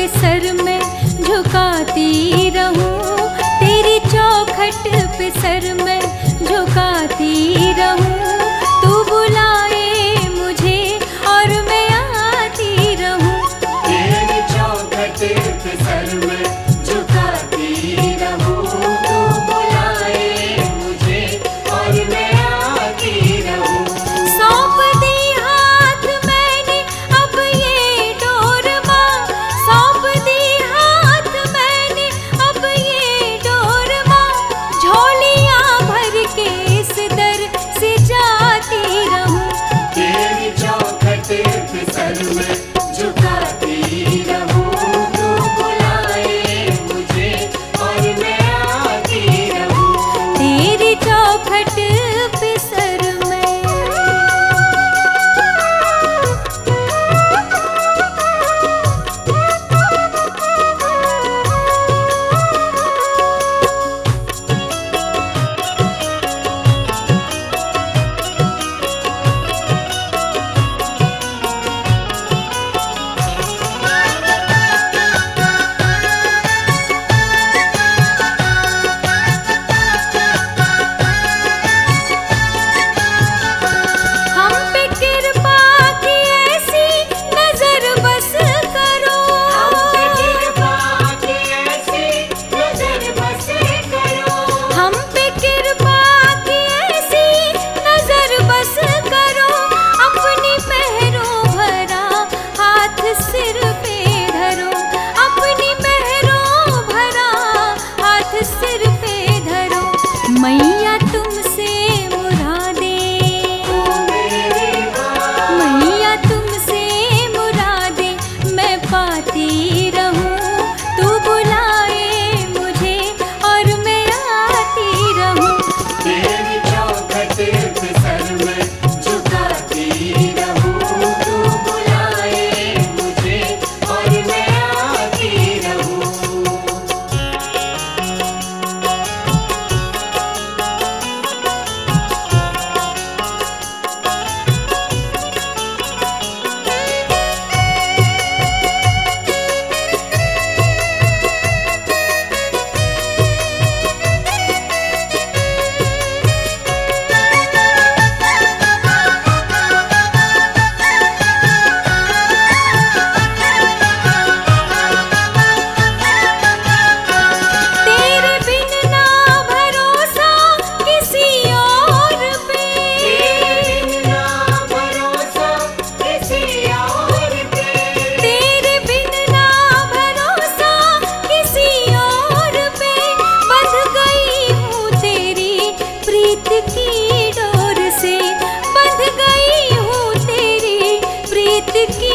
पे सर मैं झुकाती रहूं, तेरी चौखट पे सर मैं झुकाती रहूं। तू बुलाए मुझे और मैं आती रहूं, तेरी चौखट पे सर मैं झुकाती रहूं। तू बुलाए मुझे और मैं आती रहूं। सौंप दी हाथ मैंने अब ये डोर माँ, सौंप दी हाथ मैंने अब ये डोर माँ। झोलियाँ भर के इस दर से जाती रहूं, तेरी चौखट पे सर मैं झुकाती रहूं। तू बुलाए मुझे और मैं आती रहूं। तेरी चौखट पे सर मैं। हम पे कृपा की ऐसी नजर बस करो, हम पे कृपा की ऐसी नजर बस करो। हम पे कृपा की ऐसी नजर बस करो। अपनी पहरों भरा हाथ सिर पे धरो, अपनी पहरों भरा हाथ सिर पे धरो। मैया तुमसे मुरादे, मैया तुमसे मुरादे मैं पाती रहूं। तू बुलाए मुझे और मैं आती रहूं, तेरी चौखट पे सर मैं झुकाती रहूं। तू बुलाए मुझे और मैं आती रहूं। तेरे बिन ना भरोसा किसी और पे, तेरे बिन ना भरोसा किसी और पे। तेरे बिन ना भरोसा किसी और पे। बंध गई हूँ तेरी प्रीत की डोर से, बंध गई हूँ तेरी प्रीत की